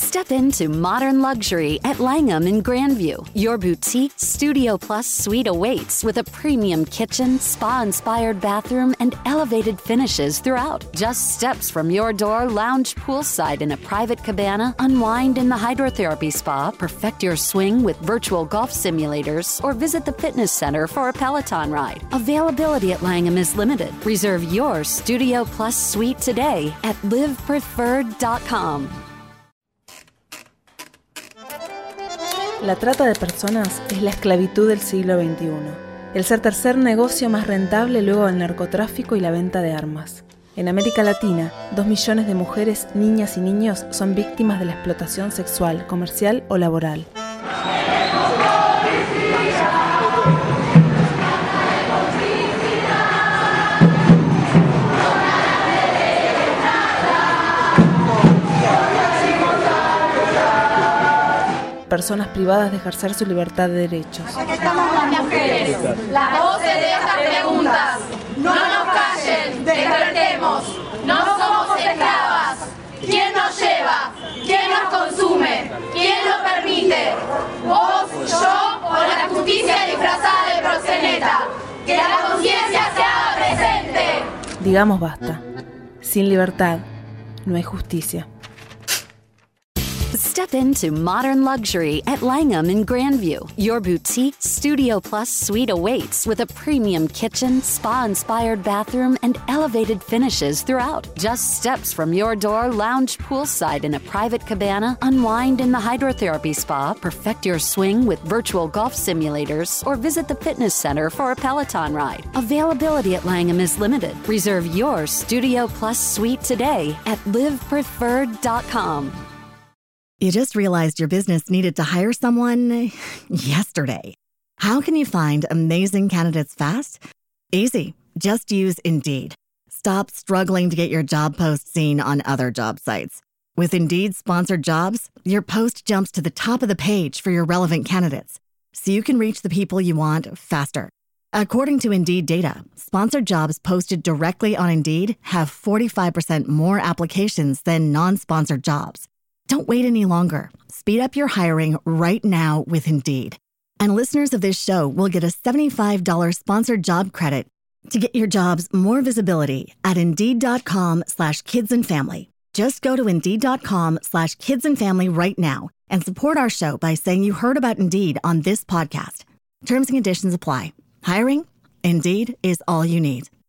Step into modern luxury at Langham in Grandview. Your boutique Studio Plus suite awaits with a premium kitchen, spa-inspired bathroom, and elevated finishes throughout. Just steps from your door, lounge poolside in a private cabana, unwind in the hydrotherapy spa, perfect your swing with virtual golf simulators, or visit the fitness center for a Peloton ride. Availability at Langham is limited. Reserve your Studio Plus suite today at livepreferred.com. La trata de personas es la esclavitud del siglo XXI. Es el tercer negocio más rentable luego del narcotráfico y la venta de armas. En América Latina, 2 millones de mujeres, niñas y niños son víctimas de la explotación sexual, comercial o laboral. Personas privadas de ejercer su libertad de derechos. Aquí estamos las mujeres, las voces de estas preguntas. No nos callen, despertemos. No somos esclavas. ¿Quién nos lleva? ¿Quién nos consume? ¿Quién lo permite? ¿Vos, yo o la justicia disfrazada de proxeneta? Que la conciencia se haga presente. Digamos basta. Sin libertad no hay justicia. Step into modern luxury at Langham in Grandview. Your boutique Studio Plus suite awaits with a premium kitchen, spa-inspired bathroom, and elevated finishes throughout. Just steps from your door, lounge poolside in a private cabana, unwind in the hydrotherapy spa, perfect your swing with virtual golf simulators, or visit the fitness center for a Peloton ride. Availability at Langham is limited. Reserve your Studio Plus suite today at livepreferred.com. You just realized your business needed to hire someone yesterday. How can you find amazing candidates fast? Easy. Just use Indeed. Stop struggling to get your job post seen on other job sites. With Indeed sponsored jobs, your post jumps to the top of the page for your relevant candidates, so you can reach the people you want faster. According to Indeed data, sponsored jobs posted directly on Indeed have 45% more applications than non-sponsored jobs. Don't wait any longer. Speed up your hiring right now with Indeed. And listeners of this show will get a $75 sponsored job credit to get your jobs more visibility at Indeed.com/kidsandfamily. Just go to Indeed.com/kidsandfamily right now and support our show by saying you heard about Indeed on this podcast. Terms and conditions apply. Hiring? Indeed is all you need.